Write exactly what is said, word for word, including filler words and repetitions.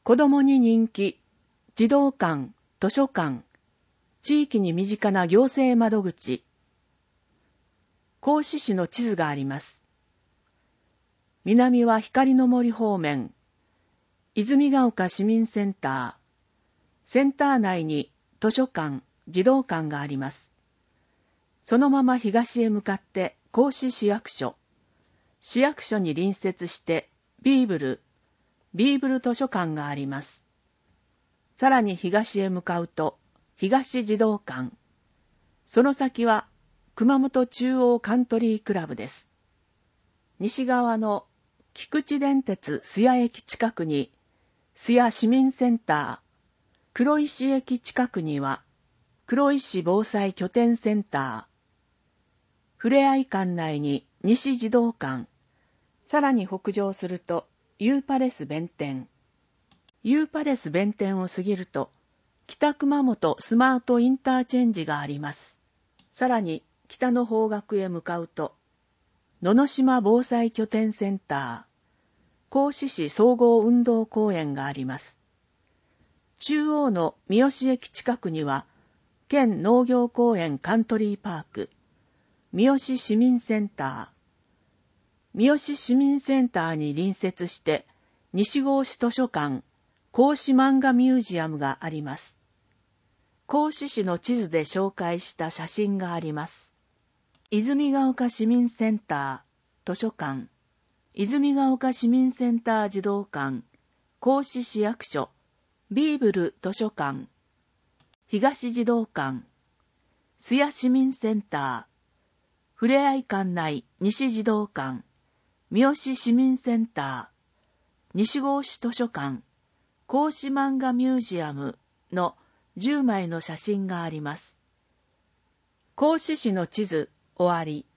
子どもに人気、児童館、図書館、地域に身近な行政窓口、合志市の地図があります。南は光の森方面、泉ヶ丘市民センター、センター内に図書館、児童館があります。そのまま東へ向かって合志市役所、市役所に隣接してビーブル、ビーブル図書館があります。さらに東へ向かうと東児童館、その先は熊本中央カントリークラブです。西側の菊池電鉄須谷駅近くに須谷市民センター、黒石駅近くには黒石防災拠点センター、ふれあい館内に西児童館、さらに北上するとユーパレス弁天、ユーパレス弁天を過ぎると北熊本スマートインターチェンジがあります。さらに北の方角へ向かうと野々島防災拠点センター、合志市総合運動公園があります。中央の三好駅近くには県農業公園カントリーパーク、三好市民センター、三好市民センターに隣接して西合志図書館、合志漫画ミュージアムがあります。合志市の地図で紹介した写真があります。泉ヶ丘市民センター、図書館、泉ヶ丘市民センター児童館、合志市役所、ビーブル図書館、東児童館、須谷市民センター、ふれあい館内西児童館、三好市民センター、西合志図書館、合志漫画ミュージアムのじゅうまいの写真があります。合志市の地図終わり。